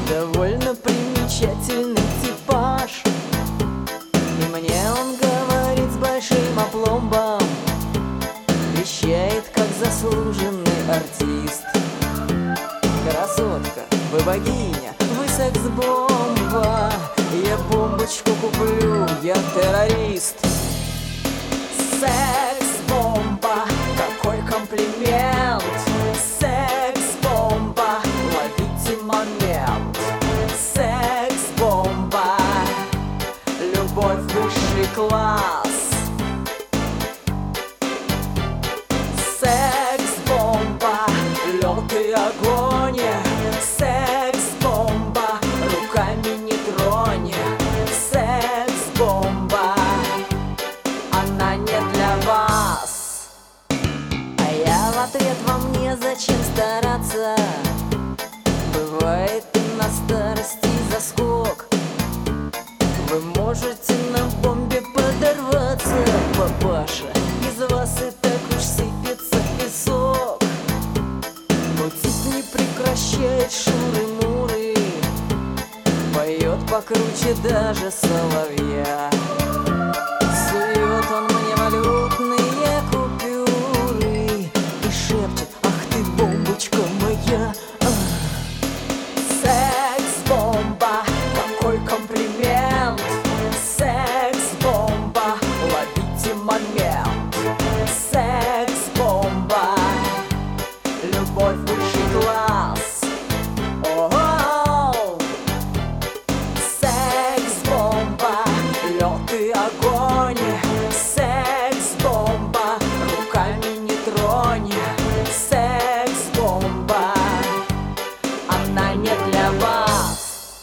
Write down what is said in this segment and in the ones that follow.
довольно примечательный типаж. И мне он говорит с большим опломбом, вещает как заслуженный артист. Красотка, вы богиня, вы секс-бомба. Я бомбочку куплю, я террорист. Секс-бомба, какой комплимент. Секс-бомба, ловите момент. Секс-бомба, любовь высший класс. Секс-бомба, лед и огонь. Секс-бомба, руками не тронь. Секс-бомба, она не для вас. А я в ответ: вам незачем стараться. Бывает и на старости заскок. Вы можете на бомбе подорваться, папаша. Из вас и так уж сыпется песок. Но тип не прекращает шуры-муры, поет покруче даже соловья. Сует он мне валютные купюры и шепчет: ах ты, бомбочка моя. Секс-бомба, какой комплимент. Секс-бомба, ловите момент. Секс-бомба, любовь высший класс. О-о-о! Секс-бомба, лед и огонь. Секс-бомба, руками не тронь. Секс-бомба, она не для вас.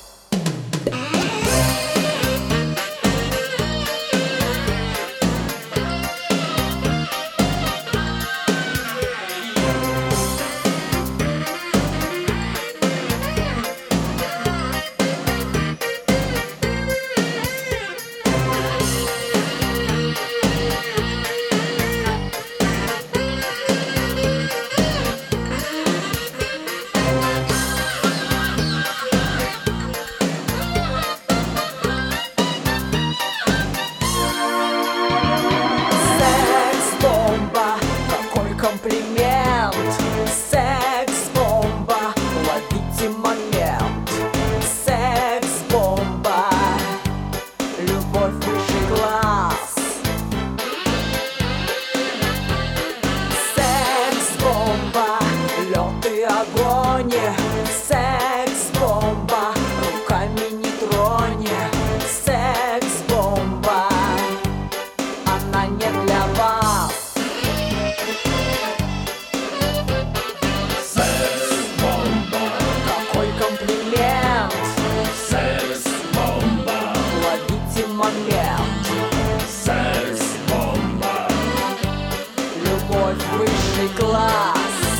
Секс-бомба, какой комплимент. Секс-бомба, ловите момент. Секс-бомба, любовь высший класс. Секс-бомба, лед и огонь. Секс-бомба, руками не тронь. Секс-бомба, она не для вас. Секс-бомба, Какой комплимент. секс-бомба, Ловите момент. секс-бомба, Любовь высший класс.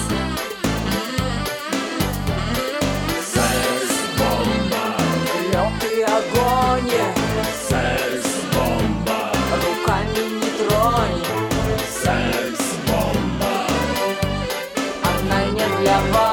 секс-бомба, Лед и огонь. секс-бомба, Руками не тронь. секс-бомба. Она не для вас.